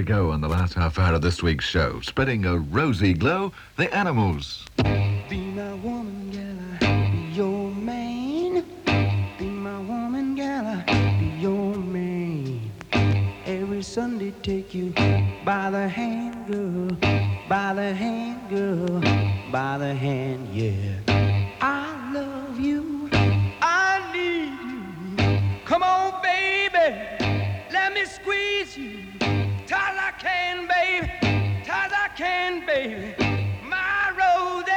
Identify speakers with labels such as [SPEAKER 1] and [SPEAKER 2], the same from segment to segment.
[SPEAKER 1] go on the last half hour of this week's show. Spreading a rosy glow, the Animals.
[SPEAKER 2] Be my woman, gal, I'll be your man. Be my woman, gal, I'll be your man. Every Sunday take you by the hand, girl. By the hand, girl. By the hand, yeah. I love you. I need you. Come on, baby. Let me squeeze you. Tight as I can, baby. Tight as I can, baby. My Rosie.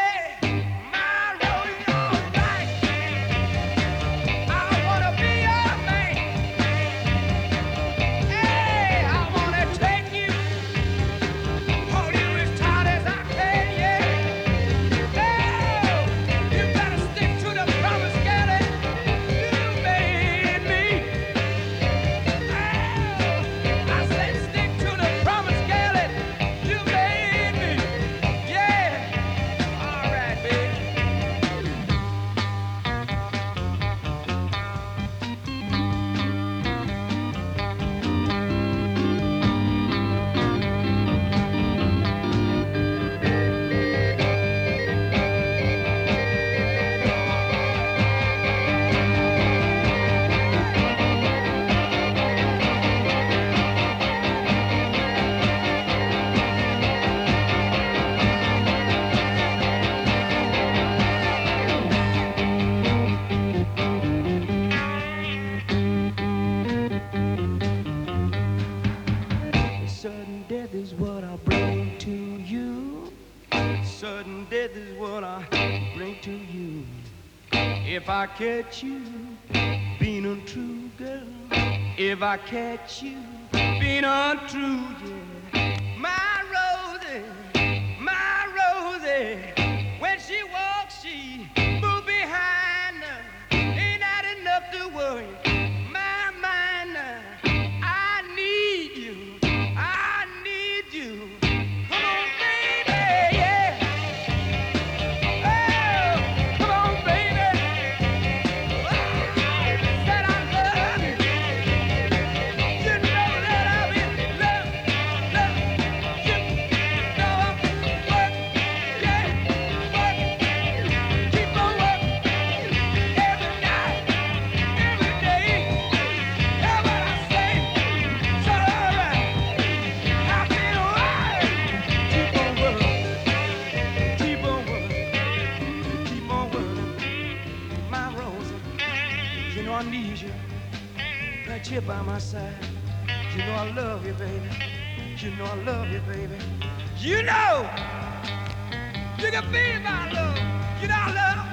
[SPEAKER 2] Sudden death is what I bring to you. Sudden death is what I bring to you. If I catch you being untrue, girl. If I catch you being untrue, yeah. My Rosie, when she walks, she moves behind her. Ain't that enough to worry my mind now? I need you. Come on, baby, yeah. Oh, come on, baby. Said I love you. You know that I'll be love. You know I'm work, yeah, work. Keep on work every night, every day. That's what I say. So alright, I've been wild. Keep on working, keep on working, my Rosie. You know I need you, right here by my side. You know I love you, baby. You know I love you, baby. You know you can be my love. You know I love.